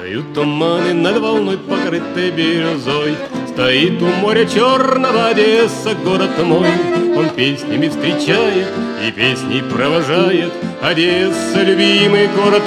Встают туманы над волной, покрытой бирюзой. Стоит у моря черного Одесса, город мой. Он песнями встречает и песней провожает. Одесса, любимый город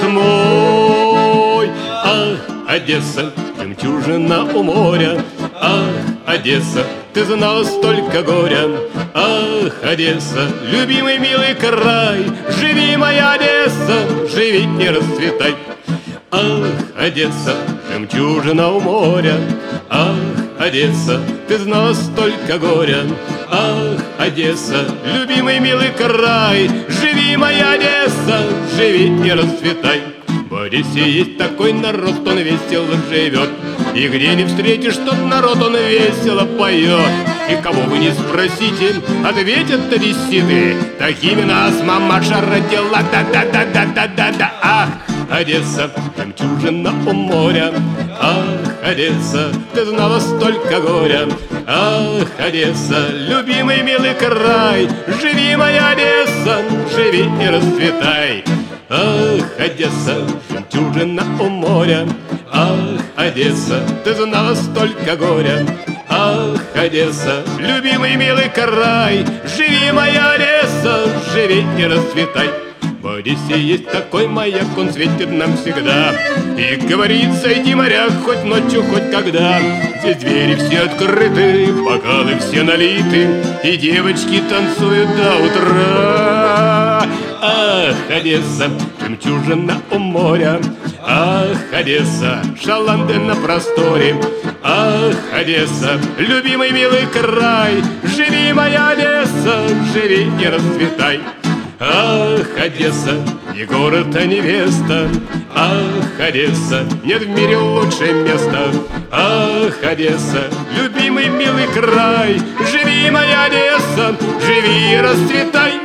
мой. Ах, Одесса, жемчужина у моря. Ах, Одесса, ты знала столько горя. Ах, Одесса, любимый милый край. Живи, моя Одесса, живи и расцветай. Ах, Одесса, жемчужина у моря. Ах, Одесса, ты знала столько горя. Ах, Одесса, любимый милый край. Живи, моя Одесса, живи и расцветай. В Одессе есть такой народ, он весело живет. И где не встретишь тот народ, он весело поет. И кого вы не спросите, ответят одесситы: такими нас мамаша родила, да-да-да-да-да-да-да. Ах, Одесса, жемчужина у моря. Ах, Одесса, ты знала столько горя. Ах, Одесса, любимый милый край. Живи, моя Одесса, живи и расцветай. Ах, Одесса, жемчужина у моря. Ах, Одесса, ты знала столько горя. Ах, Одесса, любимый милый край. Живи, моя Одесса, живи и расцветай. В Одессе есть такой маяк, он светит нам всегда. И говорит: сойди, моряк, хоть ночью, хоть когда. Здесь двери все открыты, бокалы все налиты, и девочки танцуют до утра. Ах, Одесса, жемчужина у моря. Ах, Одесса, шаланды на просторе. Ах, Одесса, любимый милый край. Живи, моя Одесса, живи и расцветай. Ах, Одесса, не город, а невеста. Ах, Одесса, нет в мире лучшее место. Ах, Одесса, любимый милый край. Живи, моя Одесса, живи и расцветай.